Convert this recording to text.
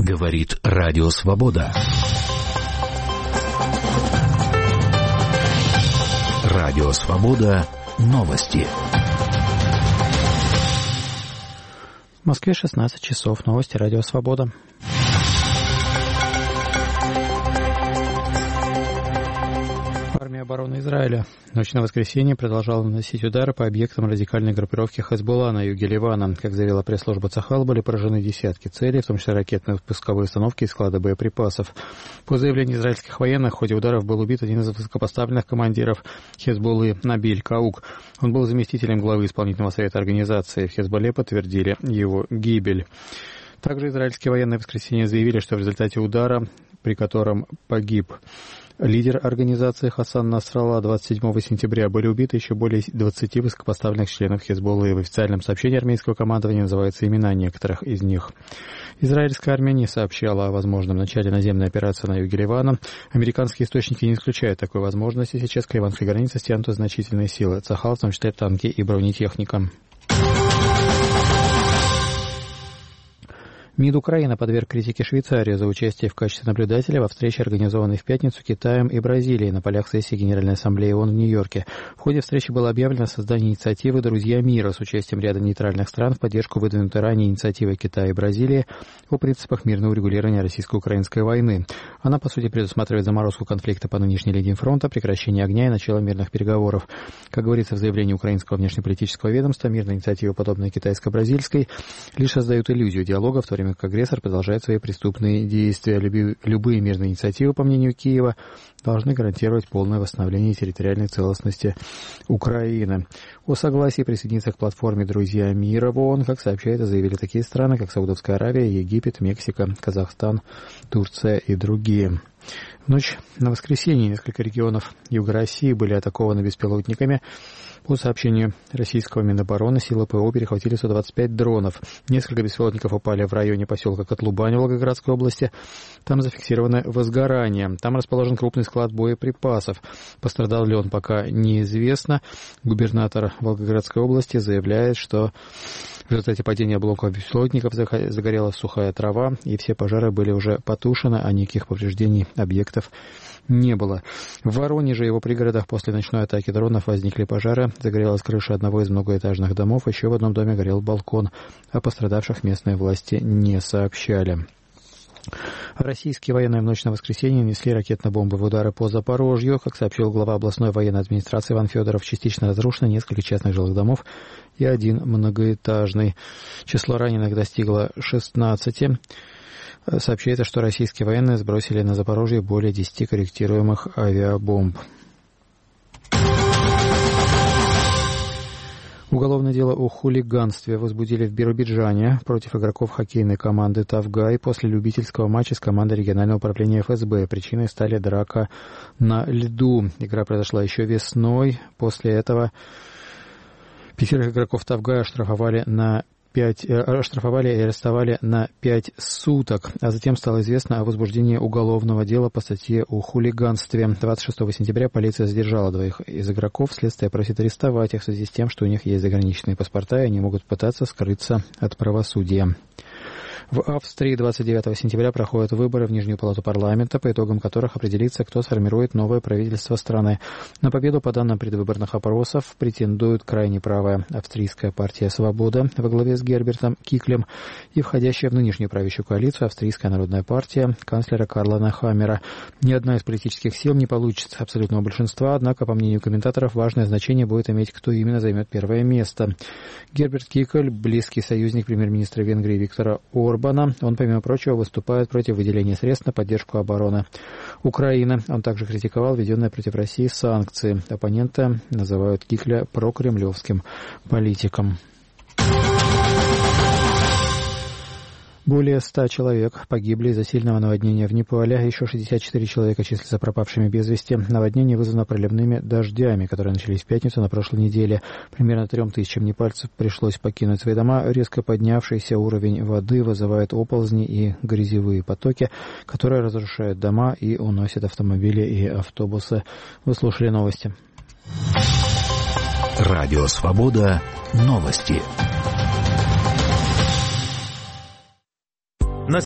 Говорит Радио Свобода. Радио Свобода. Новости. В Москве 16 часов. Новости Радио Свобода. Армия обороны Израиля в ночь на воскресенье продолжала наносить удары по объектам радикальной группировки Хезболла на юге Ливана. Как заявила пресс-служба Цахал, были поражены десятки целей, в том числе ракетные пусковые установки и склады боеприпасов. По заявлению израильских военных, в ходе ударов был убит один из высокопоставленных командиров Хезболлы Набиль Каук. Он был заместителем главы исполнительного совета организации. В Хезболле подтвердили его гибель. Также израильские военные в воскресенье заявили, что в результате удара, при котором погиб лидер организации Хасан Насралла, 27 сентября были убиты еще более 20 высокопоставленных членов Хезболлы. В официальном сообщении армейского командования называются имена некоторых из них. Израильская армия не сообщала о возможном начале наземной операции на юге Ливана. Американские источники не исключают такой возможности. Сейчас к ливанской границе стянуты значительные силы Цахал, в том числе танки и бронетехника. МИД Украины подверг критике Швейцарию за участие в качестве наблюдателя во встрече, организованной в пятницу Китаем и Бразилией на полях сессии Генеральной Ассамблеи ООН в Нью-Йорке. В ходе встречи было объявлено создание инициативы «Друзья мира» с участием ряда нейтральных стран в поддержку выдвинутой ранее инициативы Китая и Бразилии о принципах мирного урегулирования российско-украинской войны. Она, по сути, предусматривает заморозку конфликта по нынешней линии фронта, прекращение огня и начало мирных переговоров. Как говорится в заявлении украинского внешнеполитического ведомства, мирные инициативы, подобные китайско-бразильской, лишь создают иллюзию диалога, в то время как агрессор продолжает свои преступные действия. Любые мирные инициативы, по мнению Киева, должны гарантировать полное восстановление территориальной целостности Украины. О согласии присоединиться к платформе «Друзья мира» в ООН, как сообщают, заявили такие страны, как Саудовская Аравия, Египет, Мексика, Казахстан, Турция и другие. В ночь на воскресенье несколько регионов Юга России были атакованы беспилотниками. По сообщению российского Минобороны, силы ПВО перехватили 125 дронов. Несколько беспилотников упали в районе поселка Котлубань Волгоградской области. Там зафиксировано возгорание. Там расположен крупный склад боеприпасов. Пострадал ли он, пока неизвестно. Губернатор Волгоградской области заявляет, что в результате падения обломков беспилотников загорелась сухая трава, и все пожары были уже потушены, а никаких повреждений объектов не было. В Воронеже и его пригородах после ночной атаки дронов возникли пожары. Загорелась крыша одного из многоэтажных домов, еще в одном доме горел балкон. О пострадавших местные власти не сообщали. Российские военные в ночь на воскресенье нанесли ракетно-бомбовые удары по Запорожью. Как сообщил глава областной военной администрации Иван Федоров, частично разрушено несколько частных жилых домов и один многоэтажный. Число раненых достигло 16. Сообщается, что российские военные сбросили на Запорожье более 10 корректируемых авиабомб. Уголовное дело о хулиганстве возбудили в Биробиджане против игроков хоккейной команды «Тавгай» после любительского матча с командой регионального управления ФСБ. Причиной стали драка на льду. Игра произошла еще весной. После этого 5 игроков «Тавгая» оштрафовали и арестовали на 5 суток, а затем стало известно о возбуждении уголовного дела по статье о хулиганстве. 26 сентября полиция задержала 2 из игроков. Следствие просит арестовать их в связи с тем, что у них есть заграничные паспорта, и они могут пытаться скрыться от правосудия. В Австрии 29 сентября проходят выборы в Нижнюю палату парламента, по итогам которых определится, кто сформирует новое правительство страны. На победу, по данным предвыборных опросов, претендует крайне правая австрийская партия «Свобода» во главе с Гербертом Киклем и входящая в нынешнюю правящую коалицию Австрийская народная партия канцлера Карла Нахаммера. Ни одна из политических сил не получит абсолютного большинства, однако, по мнению комментаторов, важное значение будет иметь, кто именно займет первое место. Герберт Кикль – близкий союзник премьер-министра Венгрии Виктора Орбана. Он, помимо прочего, выступает против выделения средств на поддержку обороны Украины. Он также критиковал введенные против России санкции. Оппоненты называют Кикля прокремлевским политиком. Более 100 человек погибли из-за сильного наводнения в Непале. Еще 64 человека числятся пропавшими без вести. Наводнение вызвано проливными дождями, которые начались в пятницу на прошлой неделе. Примерно 3000 непальцев пришлось покинуть свои дома. Резко поднявшийся уровень воды вызывает оползни и грязевые потоки, которые разрушают дома и уносят автомобили и автобусы. Вы слушали новости. Радио Свобода. Новости.